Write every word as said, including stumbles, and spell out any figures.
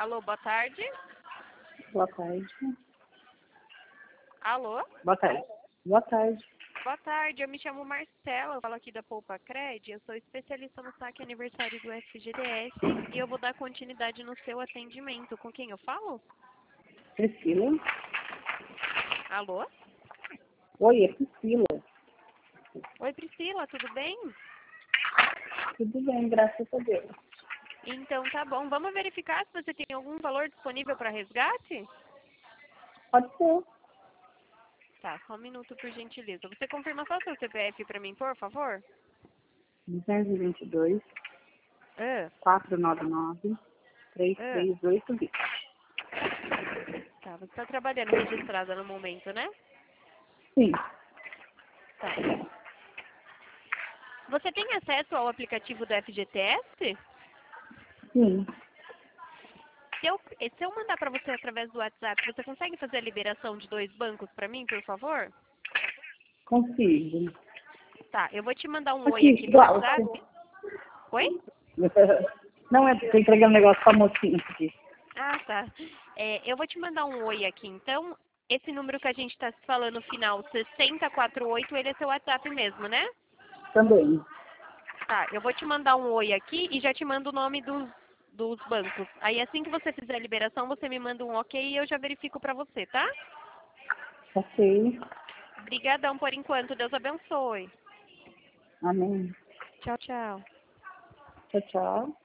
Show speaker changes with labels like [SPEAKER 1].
[SPEAKER 1] Alô, boa tarde.
[SPEAKER 2] Boa tarde.
[SPEAKER 1] Alô?
[SPEAKER 2] Boa tarde. Boa tarde.
[SPEAKER 1] Boa tarde, eu me chamo Marcela, eu falo aqui da Poupa Cred, eu sou especialista no saque aniversário do F G D S e eu vou dar continuidade no seu atendimento. Com quem eu falo?
[SPEAKER 2] Priscila.
[SPEAKER 1] Alô?
[SPEAKER 2] Oi, é Priscila.
[SPEAKER 1] Oi, Priscila, tudo bem?
[SPEAKER 2] Tudo bem, graças a Deus.
[SPEAKER 1] Então tá bom, vamos verificar se você tem algum valor disponível para resgate?
[SPEAKER 2] Pode ser.
[SPEAKER 1] Tá, só um minuto por gentileza. Você confirma só o seu C P F para mim, por favor?
[SPEAKER 2] duzentos e vinte e dois,
[SPEAKER 1] Ah,
[SPEAKER 2] quatrocentos e noventa e nove, trezentos e
[SPEAKER 1] ah.
[SPEAKER 2] trinta e oito, vinte.
[SPEAKER 1] Tá, você está trabalhando registrada no momento, né?
[SPEAKER 2] Sim,
[SPEAKER 1] Tá. Você tem acesso ao aplicativo do F G T S?
[SPEAKER 2] sim.
[SPEAKER 1] Se eu, se eu mandar para você através do WhatsApp, você consegue fazer a liberação de dois bancos para mim, por favor?
[SPEAKER 2] Consigo.
[SPEAKER 1] Tá, eu vou te mandar um oi
[SPEAKER 2] Aqui,
[SPEAKER 1] aqui no
[SPEAKER 2] igual.
[SPEAKER 1] WhatsApp. Oi?
[SPEAKER 2] Não é, tô entregando negócio pra mocinha aqui.
[SPEAKER 1] Ah, tá. É, eu vou te mandar um oi aqui, então. Esse número que a gente está se falando, final sessenta e quarenta e oito, ele é seu WhatsApp mesmo, né?
[SPEAKER 2] Também.
[SPEAKER 1] Tá, eu vou te mandar um oi aqui e já te mando o nome dos, dos bancos. Aí assim que você fizer a liberação, você me manda um ok e eu já verifico pra você, tá?
[SPEAKER 2] Ok.
[SPEAKER 1] Obrigadão por enquanto, Deus abençoe.
[SPEAKER 2] Amém.
[SPEAKER 1] Tchau, tchau.
[SPEAKER 2] Tchau, tchau.